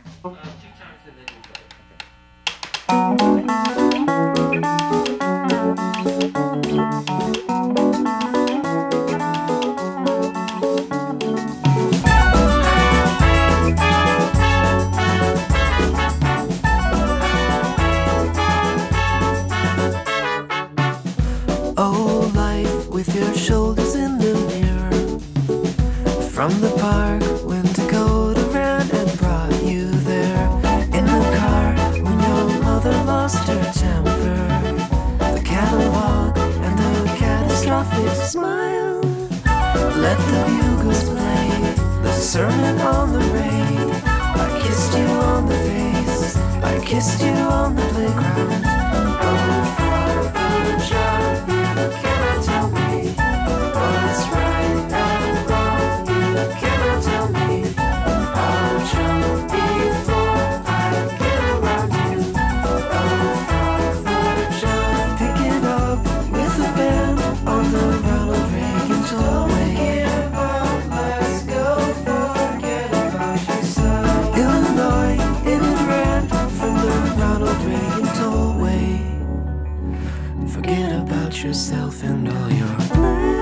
Oh, life with your shoulders in the mirror. From the park when Dakota ran and brought you there. In the car when your mother lost her temper. The catalog and the catastrophic smile. Let the bugles play the sermon on the rain. I kissed you on the face, I kissed you on the playground. Oh, Father John, you cannot tell me what's right and wrong. You cannot tell me I'll jump before I get around you. Oh, Father John, picking up with the band on the Ronald Reagan tollway. Let's go, forget about yourself. Illinois, in and ran from the Ronald Reagan tollway. Forget about yourself and all your plans.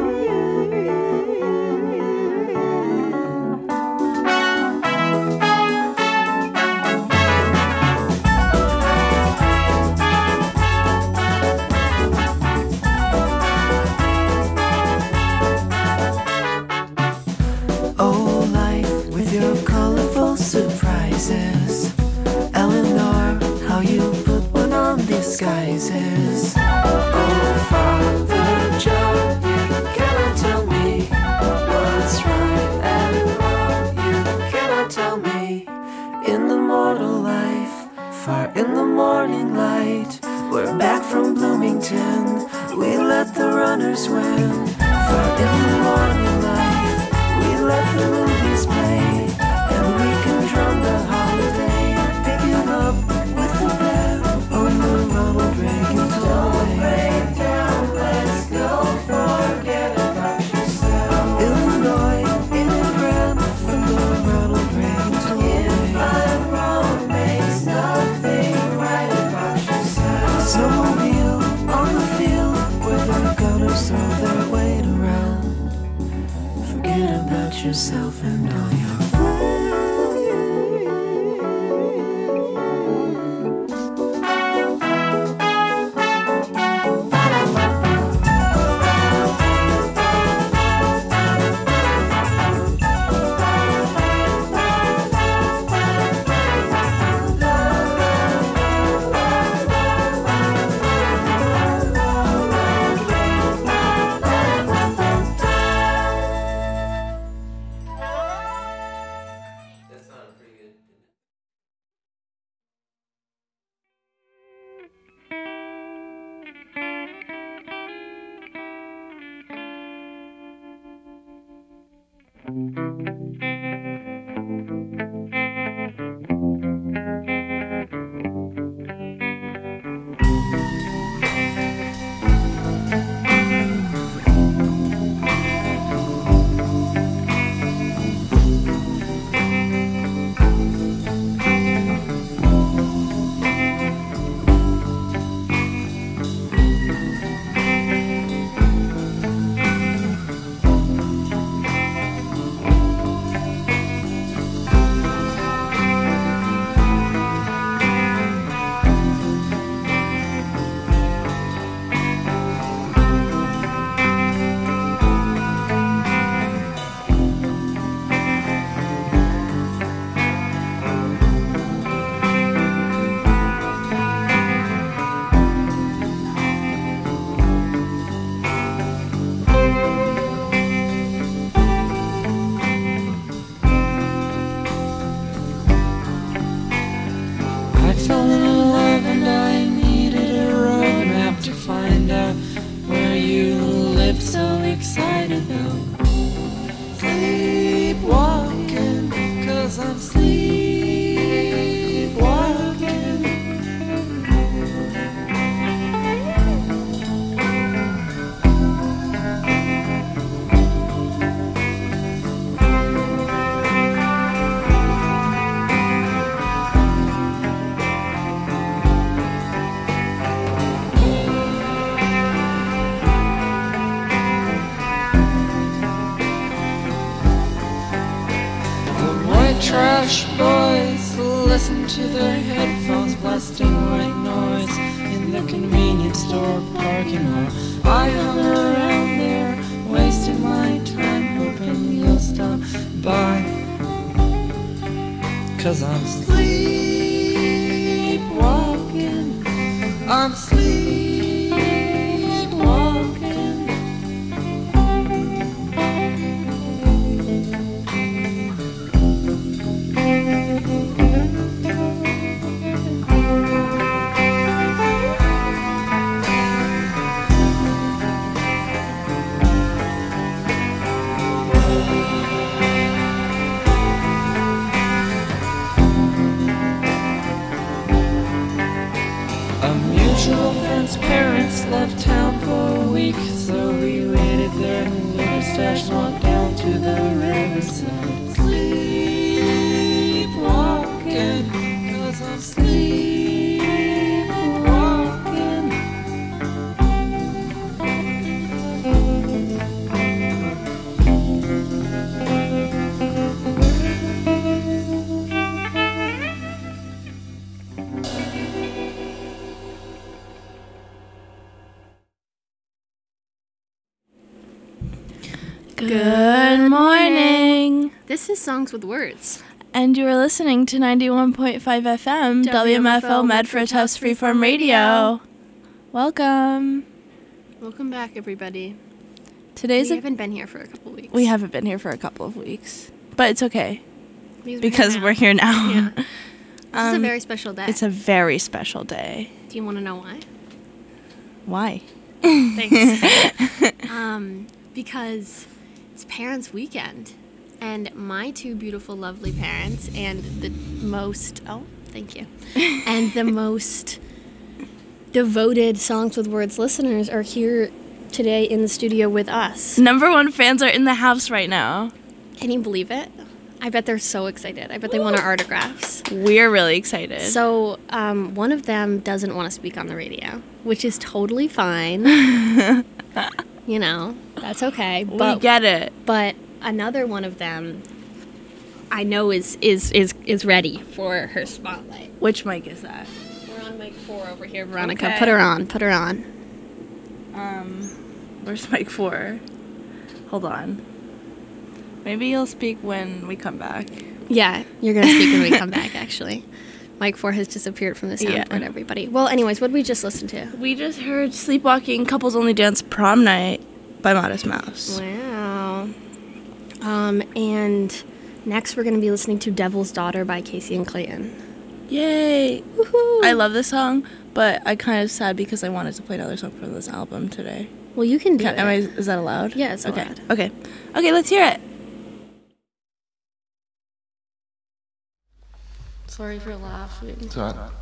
Oh, life with your colorful surprises. Eleanor, how you put one on disguises. Oh, Father John, you cannot tell me what's right and wrong. You cannot tell me. In the mortal life, far in the morning light, we're back from Bloomington. We let the runners win. Far in the morning light, we let the movies play, and we can drum the holiday, picking up with the band on the Ronald Reagan tollway. Break down, let's go, forget about yourself. Illinois, in and ran from the Ronald Reagan tollway. If I'm wrong, makes nothing right about yourself. Snowmobile on the field where the gunners throw their weight around. Forget about yourself and all your plans. Teenage boys listen to their headphones, blasting white noise in the convenience store parking lot. I hung around there, wasting my time, hoping you'll stop by. 'Cause I'm sleepwalking, I'm sleepwalking. Friend's parents left town for a week, so we waited there in the little stash, walked down to the riverside. Sleepwalking, 'cause I'm sleepwalking. Good morning. This is Songs with Words. And you are listening to 91.5 FM, WMFO Medford Tufts Freeform Radio. Welcome. Welcome back, everybody. We We haven't been here for a couple weeks. We haven't been here for a couple of weeks, but it's okay because we're we're here now. Yeah. This is a very special day. It's a very special day. Do you want to know why? Why? Thanks. Because it's Parents' Weekend, and my two beautiful, lovely parents, and the most and the most devoted Songs with Words listeners are here today in the studio with us. Number one fans are in the house right now. Can you believe it? I bet they're so excited. I bet they want our autographs. We're really excited. So one of them doesn't want to speak on the radio, which is totally fine. You know, that's okay. We get it. But another one of them, I know is ready for her spotlight. Which mic is that? We're on mic 4 over here, Veronica. Okay. Put her on. Put her on. Where's mic 4? Hold on. Maybe you'll speak when we come back. Yeah, you're going to speak when we come back, actually. Mic 4 has disappeared from the soundboard, everybody. Well, anyways, what did we just listen to? We just heard Sleepwalking Couples Only Dance Prom Night by Modest Mouse. Wow. And next we're going to be listening to Devil's Daughter by Casey and Clayton. Yay! Woohoo! I love this song, but I'm kind of sad because I wanted to play another song from this album today. Well, you can do it. Is that allowed? Yeah, it's allowed. Okay, let's hear it. Sorry for laughing. It's all right.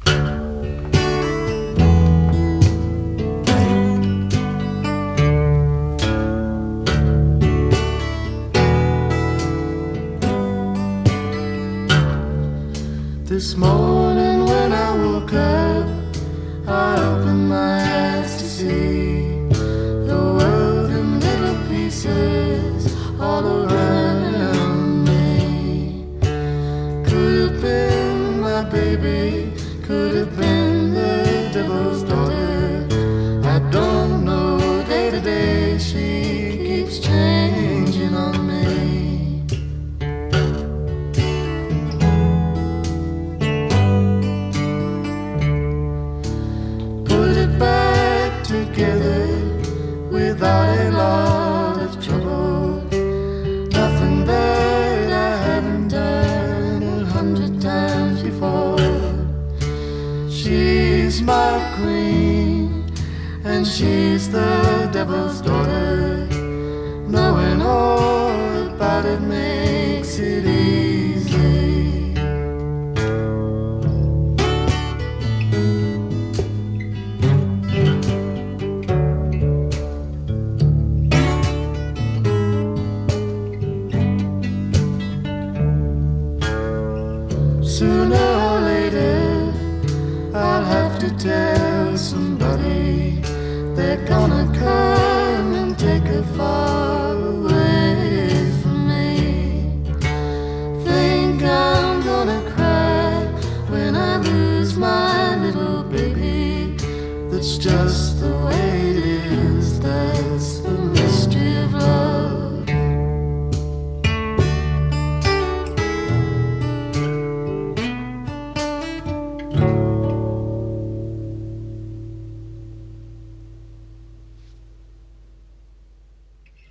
This morning when I woke up, I opened my eyes to see the world in little pieces all around me. Could have been my baby, could have been the devil's daughter. I don't know, day to day she keeps changing on me. Without a lot of trouble, nothing that I haven't done 100 times before. She's my queen, and she's the devil's daughter. Knowing all about it makes it easy. Sooner or later, I'll have to tell somebody. They're gonna come and take her far away from me. Think I'm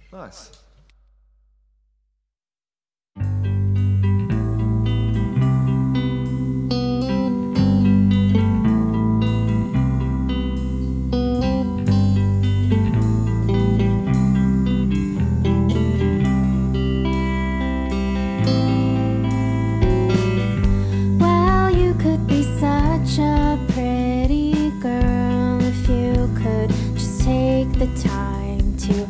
Nice. Well, you could be such a pretty girl if you could just take the time to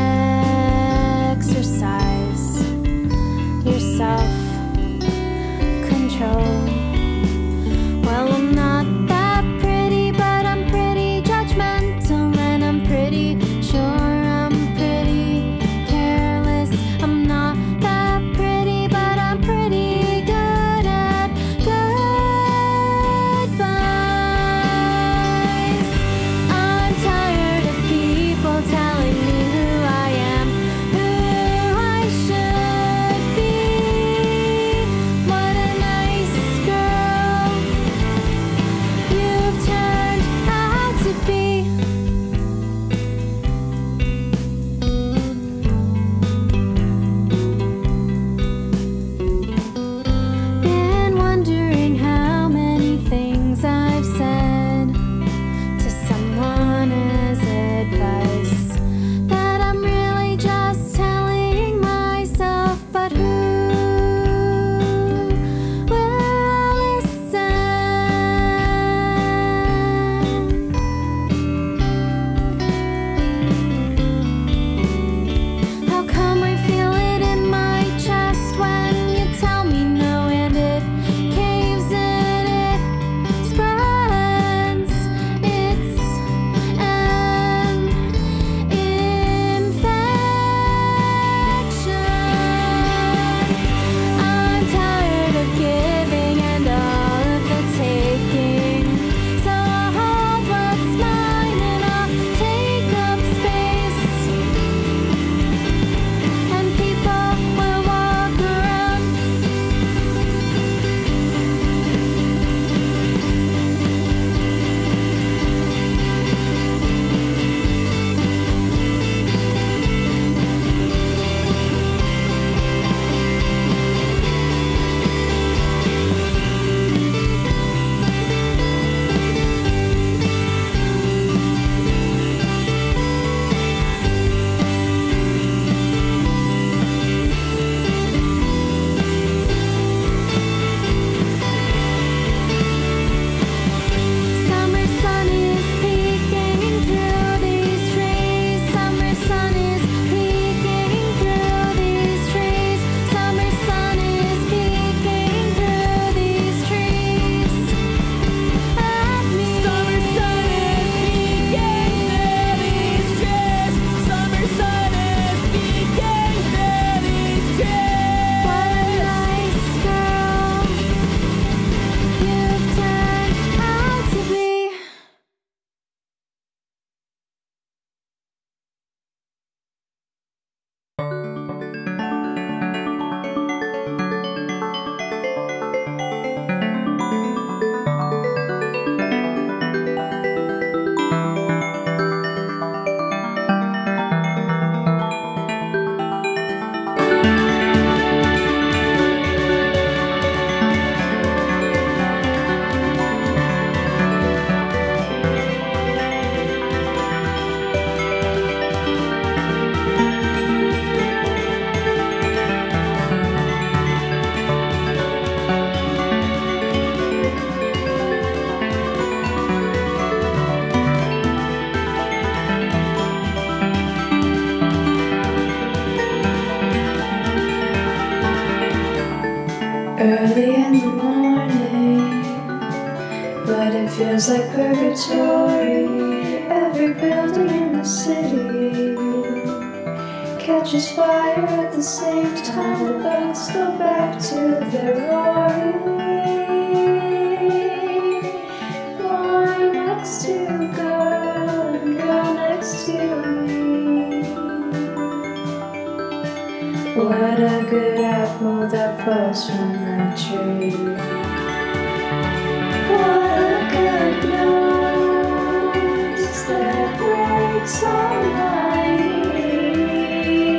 exercise your self-control. Well, I'm not that pretty, but I'm pretty judgmental, and I'm pretty sure I'm pretty careless. I'm not that pretty, but I'm pretty good at goodbyes. I'm tired of people telling me who I am, who I should be. What a nice girl you've turned out to be. Been wondering how many things I've said to someone as advice that I'm really just telling myself, but who will listen? How come I feel it in my chest when you tell me no, and it caves and it spreads? It's an infection. I'm tired of giving and all of the taking, so I'll hold what's mine and I'll take up space, and people will walk around. Summer sun is peeking through these trees. Summer sun is peeking through these trees. Summer sun is peeking through these trees at me. Summer sun is peeking through these trees. Summer sun is peeking through these trees. What a nice girl you've turned out to be. Early in the morning, but it feels like purgatory. Every building in the city catches fire at the same time. The boats go back to their roaring. Boy next to girl and girl next to me. What a good apple that falls from that tree. What a good nose that breaks all my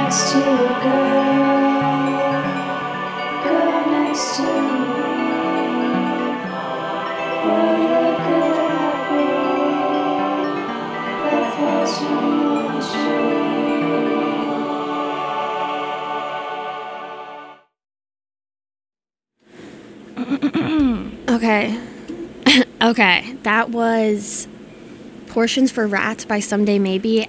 next to a girl, girl next to me. What could happen? That falls from my street. Okay. Okay, that was Portions for Rats by Someday Maybe,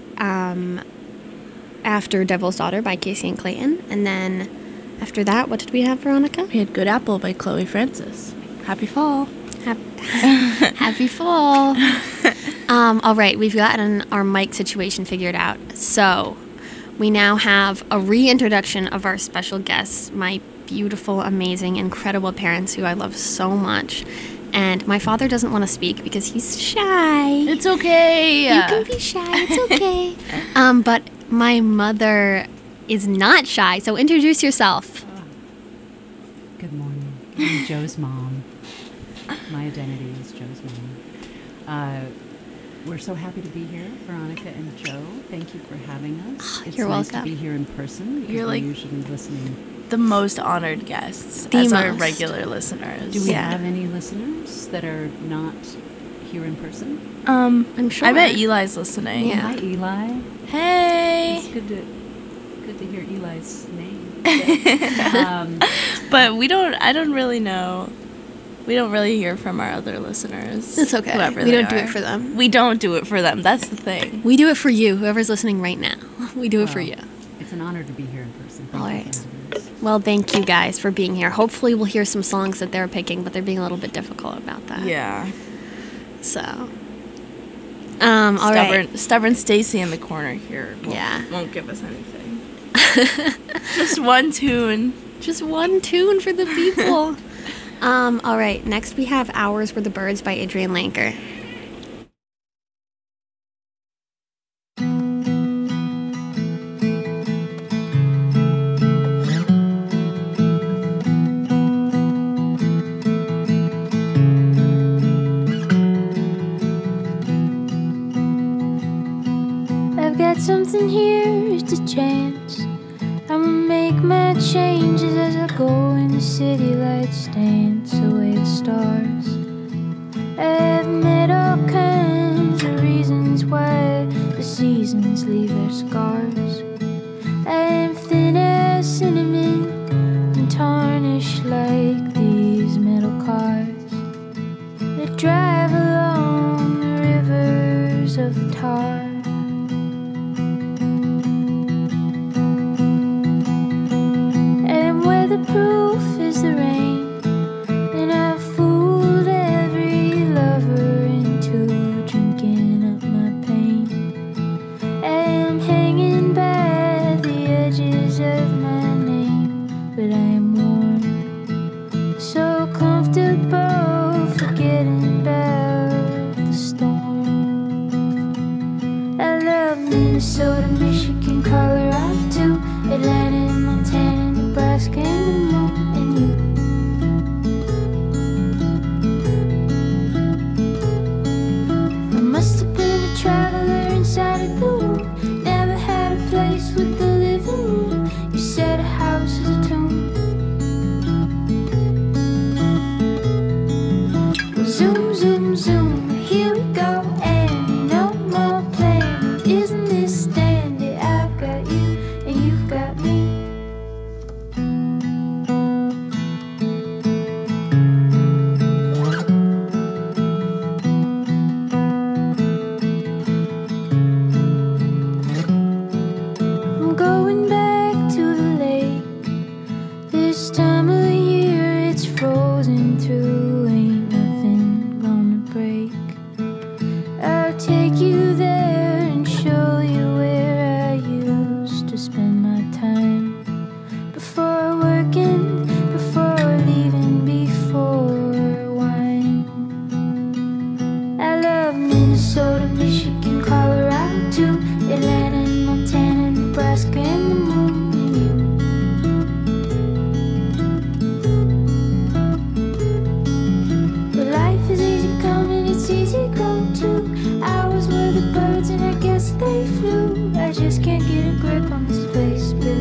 after Devil's Daughter by Casey and Clayton. And then after that, what did we have, Veronica? We had Good Apple by Chloe Francis. Happy fall. Happy fall. All right, we've gotten our mic situation figured out. So we now have a reintroduction of our special guests, my beautiful, amazing, incredible parents who I love so much. And my father doesn't want to speak because he's shy. It's okay. You can be shy. It's okay. But my mother is not shy. So introduce yourself. Good morning. I'm Joe's mom. My identity is Joe's mom. We're so happy to be here, Veronica and Joe. Thank you for having us. It's You're nice welcome. to be here in person. You're We're like usually listening. the most honored guests The as our most. regular listeners. Do we have any listeners that are not here in person? I'm sure. I bet Eli's listening. Yeah. Hi, Eli. Hey. It's good to hear Eli's name. But I don't really know. We don't really hear from our other listeners. It's okay. Whoever We they don't do are. it for them. We don't do it for them. That's the thing. We do it for you, whoever's listening right now. We do it for Well, you. It's an honor to be here in person. Thank All you right. for having us. Well, thank you guys for being here. Hopefully we'll hear some songs that they're picking, but they're being a little bit difficult about that. Yeah. So, all right. Stubborn Stacy in the corner here. Won't give us anything. Just one tune. Just one tune for the people. All right. Next we have Hours Were the Birds by Adrian Lanker. I've got something here to chance. I'ma make my changes as I go in the city lights dance away the stars. I've met all kinds of reasons why the seasons leave their scars. I am thin as cinnamon and tarnished like these metal cars that drive along the rivers of tar. And where the proof is the rain, and I've fooled every lover into drinking up my pain. I'm hanging by the edges of my name, but I am warm, so comfortable forgetting about the storm. I love Minnesota, Michigan, Colorado too, Atlanta, Montana, Nebraska, and the moon, and you. I must have been a traveler inside of the room. Never had a place with the living room. You said a house is a tomb. Well, zoom, zoom, zoom, here we go. And no more planning. Isn't this standard? I've got you and you've got me. I'm going back to the lake. This time of the year it's frozen through. Ain't nothing gonna break. I'll take you there and show you where I used to spend my time. Before working, before leaving, before wine. I love Minnesota, Michigan, Colorado too, Atlanta, Montana, Nebraska, and the moon, and you. But life is easy coming, it's easy go too. Hours were the birds and I guess they flew. I just can't get a grip on this place, but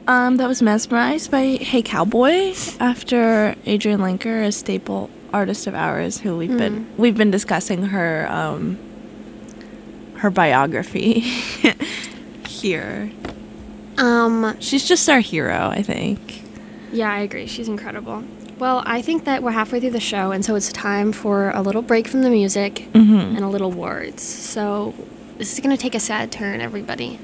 That was Mesmerized by Hey Cowboy, after Adrienne Lenker, a staple artist of ours who we've been discussing her her biography here. She's just our hero, I think. Yeah, I agree. She's incredible. Well, I think that we're halfway through the show, and so it's time for a little break from the music and a little words. So this is going to take a sad turn, everybody.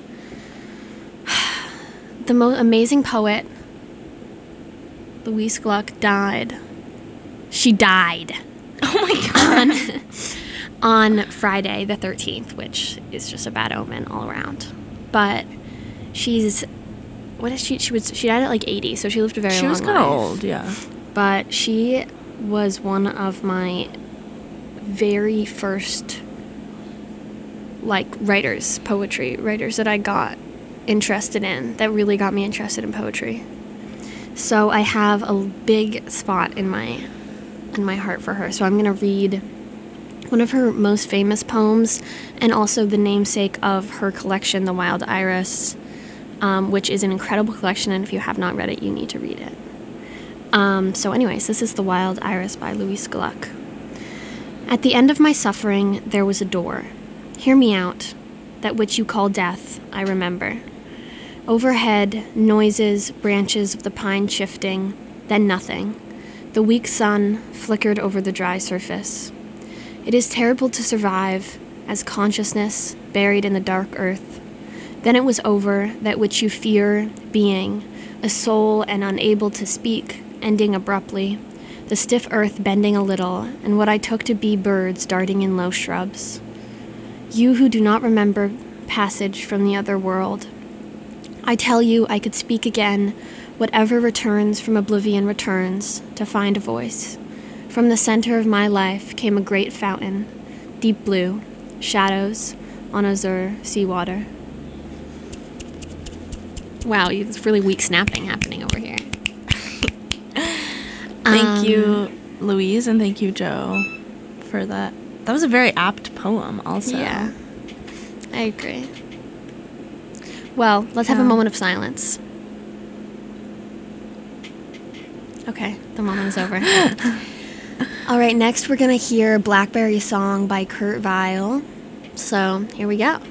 The most amazing poet, Louise Gluck, died. She died. Oh my God. On Friday the 13th, which is just a bad omen all around. But she's... What is she? She died at like 80, so she lived a very long life. She was kind of old, yeah. But she was one of my very first, like, poetry writers that I got interested in, that really got me interested in poetry. So I have a big spot in my heart for her. So I'm going to read one of her most famous poems, and also the namesake of her collection, The Wild Iris, which is an incredible collection, and if you have not read it, you need to read it. So anyways, this is The Wild Iris by Louise Gluck. At the end of my suffering, there was a door. Hear me out. That which you call death, I remember. Overhead, noises, branches of the pine shifting, then nothing. The weak sun flickered over the dry surface. It is terrible to survive, as consciousness buried in the dark earth. Then it was over, that which you fear, being, a soul and unable to speak, ending abruptly, the stiff earth bending a little, and what I took to be birds darting in low shrubs. You who do not remember passage from the other world, I tell you I could speak again, whatever returns from oblivion returns, to find a voice. From the center of my life came a great fountain, deep blue, shadows on azure seawater. Wow, there's really weak snapping happening over here. Thank you, Louise, and thank you, Joe, for that. That was a very apt poem, also. Yeah, I agree. Well, let's have a moment of silence. Okay, the moment is over. All right, next we're going to hear Blackberry Song by Kurt Vile. So, here we go.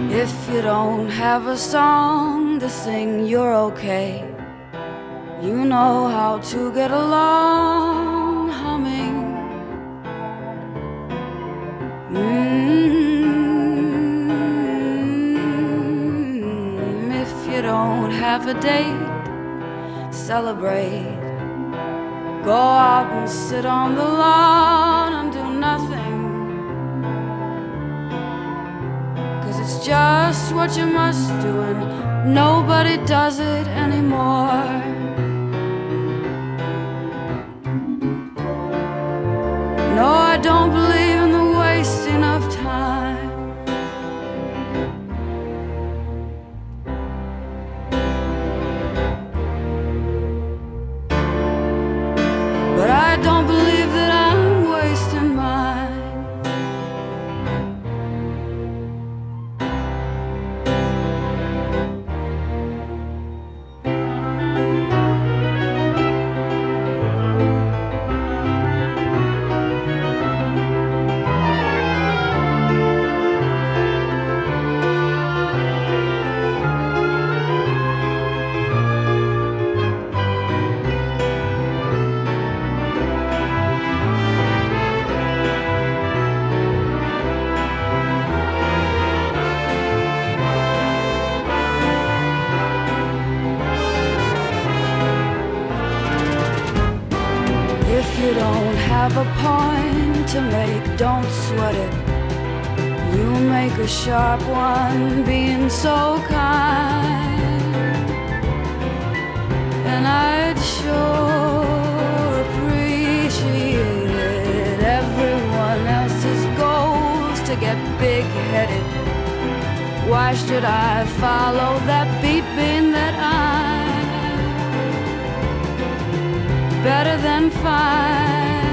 If you don't have a song to sing, you're okay. You know how to get along humming. If you don't have a date, celebrate. Go out and sit on the lawn and do nothing. 'Cause it's just what you must do and nobody does it anymore. No, I don't believe in the wasting of time. But I don't believe that I'm wasting mine. If you don't have a point to make, don't sweat it. You make a sharp one being so kind. And I'd sure appreciate it. Everyone else's goals to get big-headed. Why should I follow that beeping that I'm better than fine?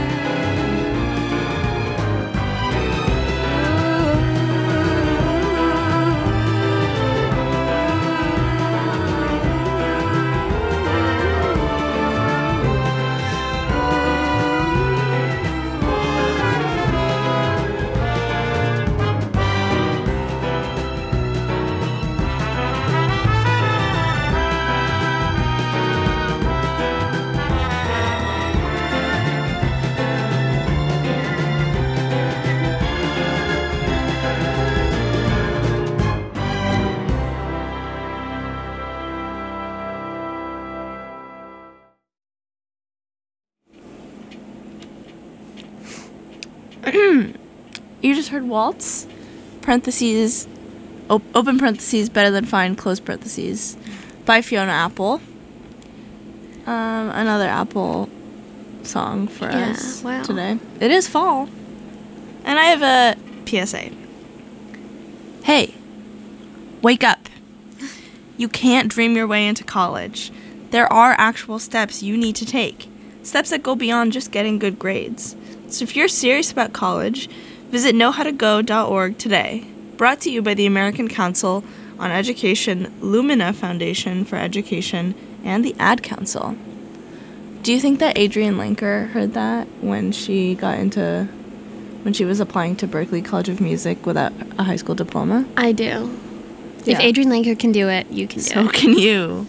You just heard Waltz, parentheses, open parentheses, better than fine, close parentheses, by Fiona Apple. Another Apple song for us wow. today. It is fall. And I have a PSA. Hey, wake up. You can't dream your way into college. There are actual steps you need to take. Steps that go beyond just getting good grades. So if you're serious about college, visit knowhowtogo.org today. Brought to you by the American Council on Education, Lumina Foundation for Education, and the Ad Council. Do you think that Adrienne Lenker heard that when she was applying to Berklee College of Music without a high school diploma? I do. Yeah. If Adrienne Lenker can do it, you can do it. So can you.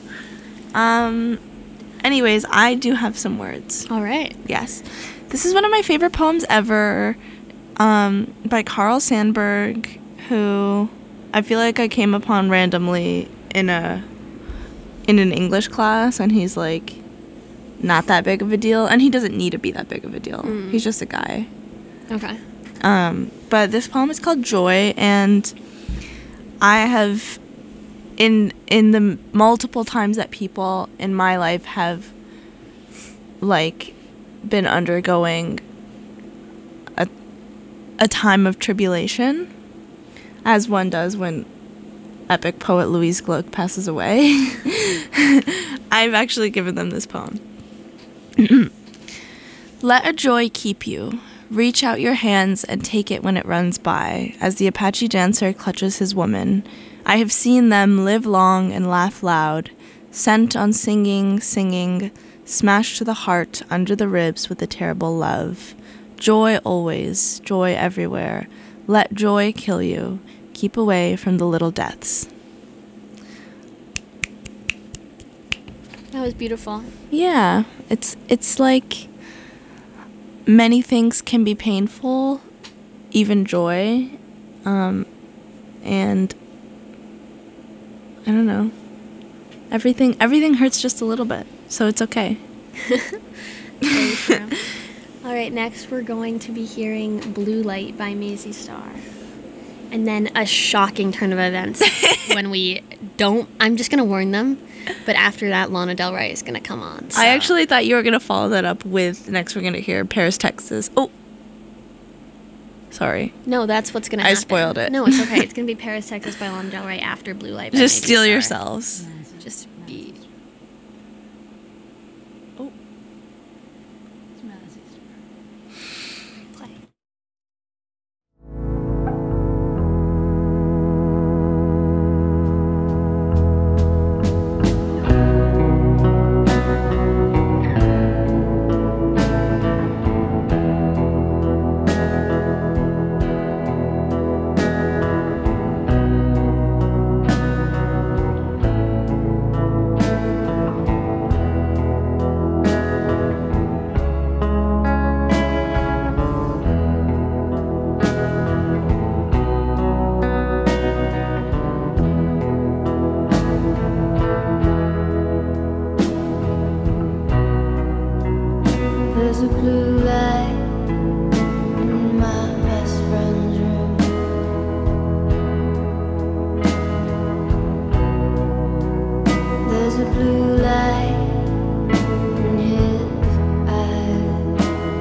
Anyways, I do have some words. All right. Yes. This is one of my favorite poems ever, by Carl Sandburg, who I feel like I came upon randomly in an English class, and he's like not that big of a deal, and he doesn't need to be that big of a deal. He's just a guy. Okay. But this poem is called Joy, and I have in the multiple times that people in my life have like been undergoing a time of tribulation, as one does when epic poet Louise Gluck passes away. I've actually given them this poem. Let a joy keep you. Reach out your hands and take it when it runs by, as the Apache dancer clutches his woman. I have seen them live long and laugh loud, sent on singing, smashed to the heart under the ribs with a terrible love. Joy always, joy everywhere. Let joy kill you. keep away from the little deaths. That was beautiful. Yeah, it's like many things can be painful, even joy, and I don't know. Everything hurts just a little bit, so it's okay. Very true. All right, next we're going to be hearing Blue Light by Maisie Starr. And then a shocking turn of events when we don't, I'm just going to warn them, but after that, Lana Del Rey is going to come on. So. I actually thought you were going to follow that up with, next we're going to hear Paris, Texas. Oh, sorry. No, that's what's going to happen. I spoiled it. No, it's okay. It's going to be Paris, Texas by Lana Del Rey after Blue Light by Just Maisie steal Starr. yourselves. Just be... Oh. Play. There's a blue light in my best friend's room. There's a blue light in his eyes.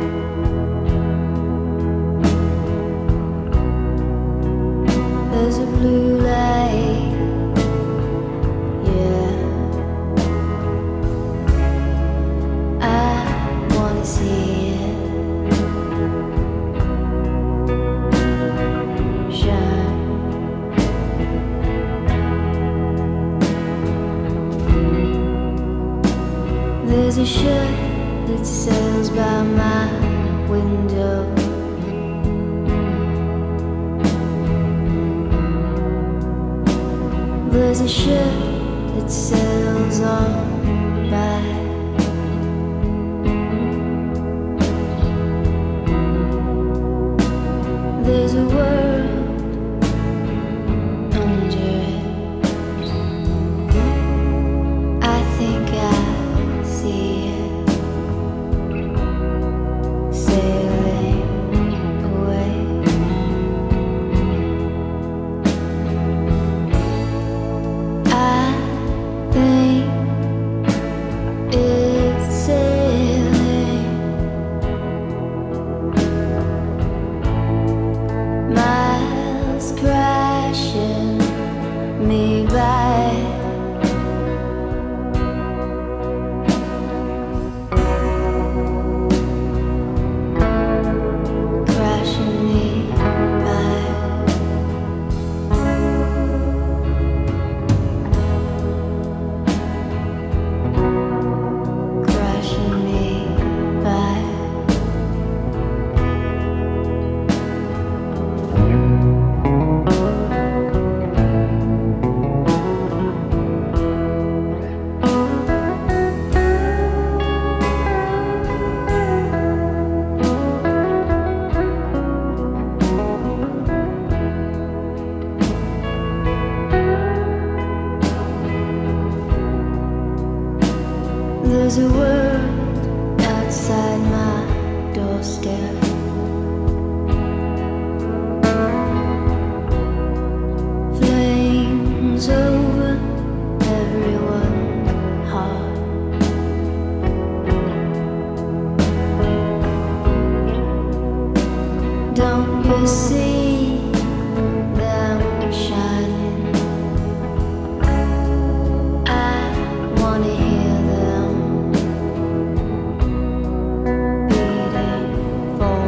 There's a blue light, yeah. I wanna see it shine. There's a ship that sails by my window. There's a ship that sails on by. There's a world under it. I think I see it sailing away. I think it's sailing. Miles crashing me by. Crashing me by. Crashing me by. There's a world outside my doorstep. Flames over everyone's heart. Don't you see them shining? I wanna hear them beating for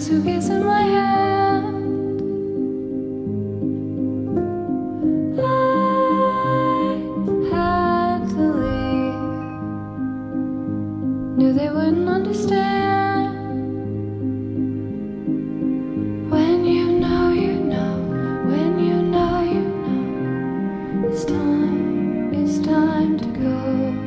suitcase in my hand. I had to leave. Knew they wouldn't understand. When you know, you know. When you know, you know. It's time to go.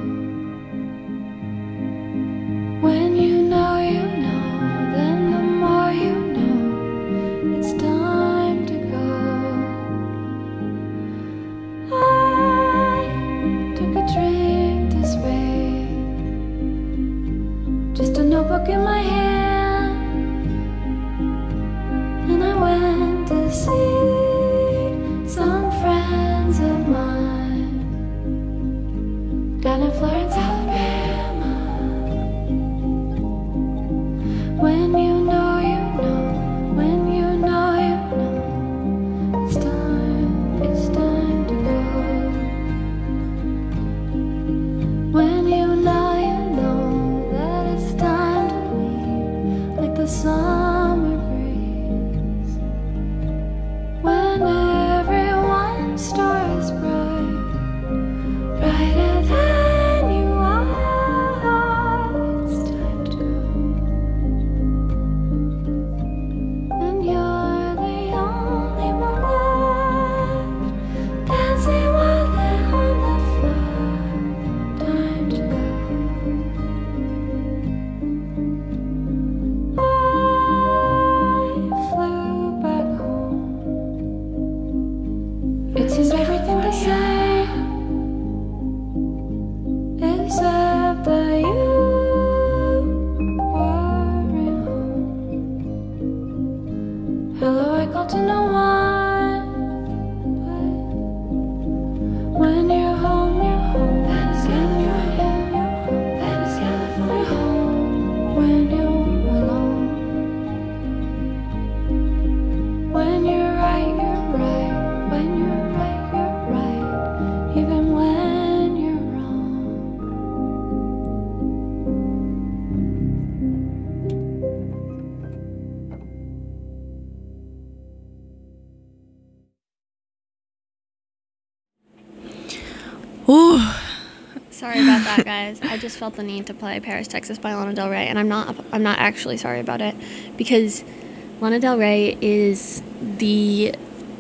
When you know, you know. Then the more you know, it's time to go. I took a drink this way. Just a notebook in my hand. And I went to see some friends of mine down in Florence, Alabama. When you know, you know. When you know, you know. It's time to go. When you know, you know that it's time to leave, like the summer breeze. When everyone's star is bright, brighter than you are, it's time to go. And you're the only one left, dancing while they're on the floor. Time to go. I flew back home. It seems everything the same, except that you weren't home. Hello, I called to no one, but when you're home, you're home. That is California. That is California. Home when you're alone. When you're right, you're right. When you're right, you're right. Even when you're wrong. Ooh. Sorry about that, guys. I just felt the need to play Paris, Texas by Lana Del Rey, and I'm not actually sorry about it, because Lana Del Rey is the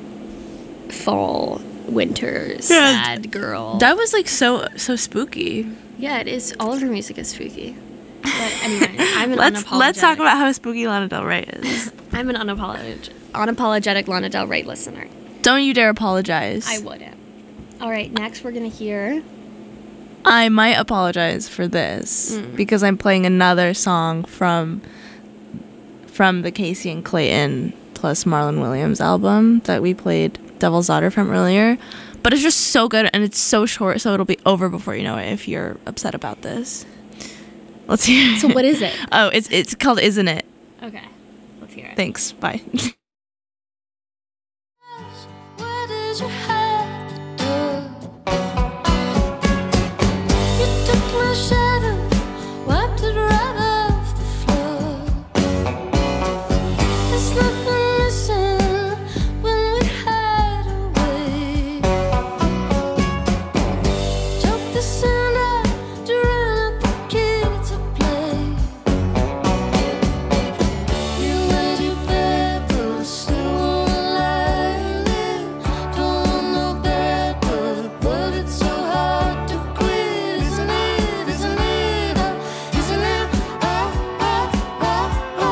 fall, winter, sad girl. That was like so spooky. Yeah, it is. All of her music is spooky. But anyway, I'm an Let's talk unapologetic- about how spooky Lana Del Rey is. I'm an unapologetic Lana Del Rey listener. Don't you dare apologize. I wouldn't. All right, next we're gonna hear. I might apologize for this because I'm playing another song from the Casey and Clayton plus Marlon Williams album that we played Devil's Daughter from earlier. But it's just so good and it's so short, so it'll be over before you know it if you're upset about this. Let's hear it. So what is it? Oh, it's called Isn't It? Okay, let's hear it. Thanks. Bye. Where did you have to do? You took my shadow, wiped it right off the floor. There's nothing missing when we hide away. Choke the sound out, drown out the kids who play. You made your bed, but still won't lie in it. Don't want no bad blood, but it's so hard to quit. Isn't it? Isn't it? Isn't it? Oh, oh, oh, oh.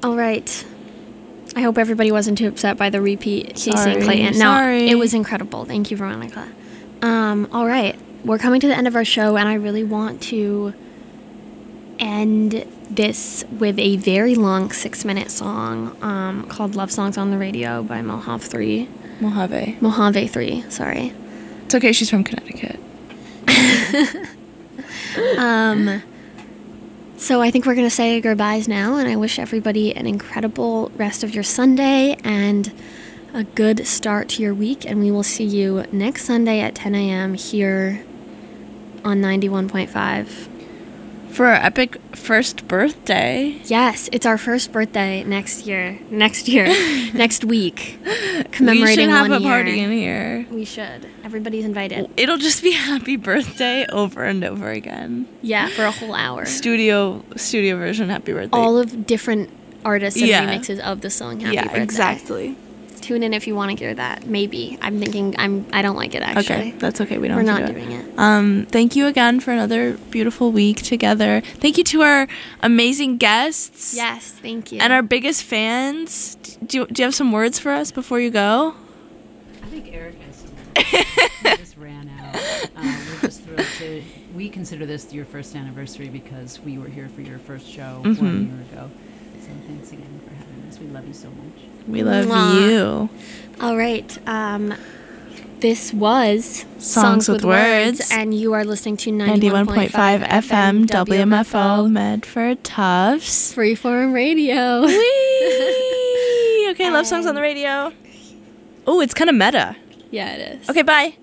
All right. I hope everybody wasn't too upset by the repeat Casey Sorry, and Clayton. No, sorry. it was incredible. Thank you, Veronica. All right. We're coming to the end of our show, and I really want to end this with a very long 6-minute song called Love Songs on the Radio by Mojave 3. Mojave 3, sorry. It's okay, she's from Connecticut. So I think we're going to say goodbyes now, and I wish everybody an incredible rest of your Sunday and a good start to your week, and we will see you next Sunday at 10 a.m. here on 91.5. For our epic first birthday. Yes, it's our first birthday next week, commemorating We should have 1 a year. party in here. We should. Everybody's invited. It'll just be happy birthday over and over again. Yeah, for a whole hour. Studio version happy birthday. All of different artists and Yeah. remixes of the song Happy yeah, Birthday. exactly. Tune in if you want to hear that. Maybe. I'm thinking I don't like it actually. Okay, that's okay. We don't We're have not to do doing it. Thank you again for another beautiful week together. Thank you to our amazing guests. Yes, thank you. And our biggest fans. Do you have some words for us before you go? I think Eric has some. We just ran out. We're just thrilled to. We consider this your first anniversary because we were here for your first show 1 year ago. So thanks again for having us. We love you so much. We love Mwah. you. All right. This was Songs with Words. and you are listening to 91.5 FM WMFO Medford Tufts. Freeform Radio. Whee! Okay, love songs on the radio. Oh, it's kind of meta. Yeah, it is. Okay, bye.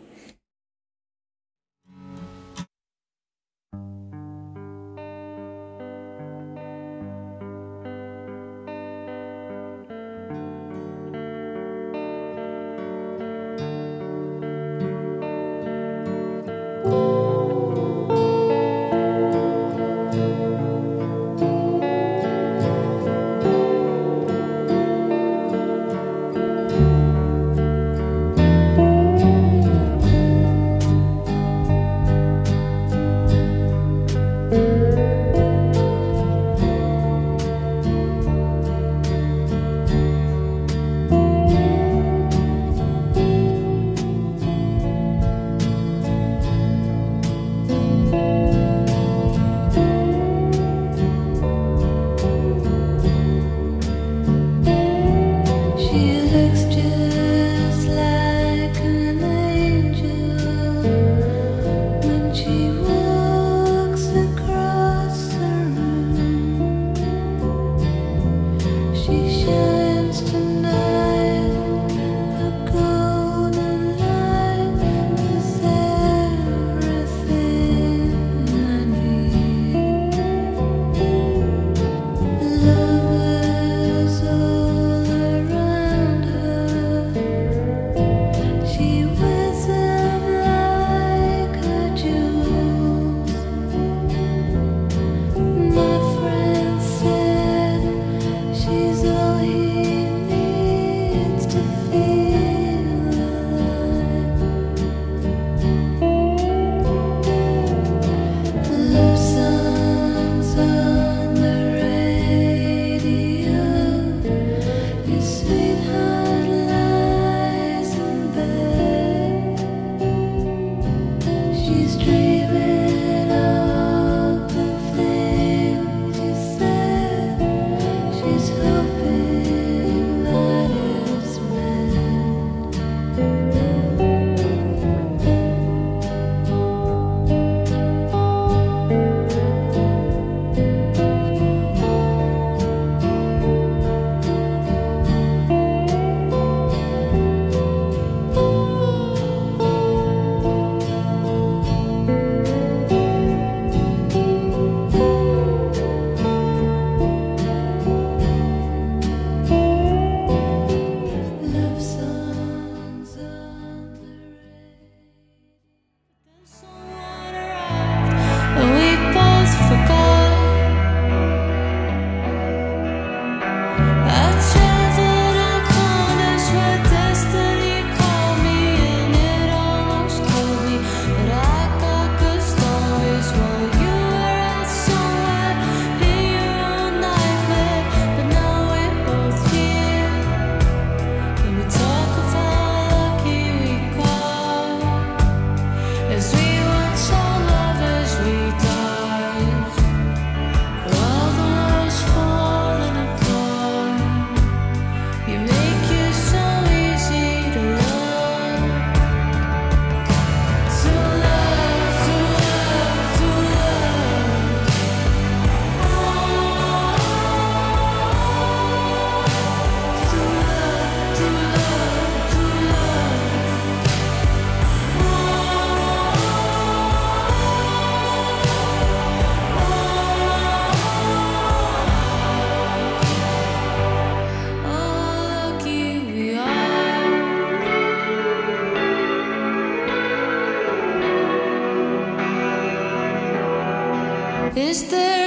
Is there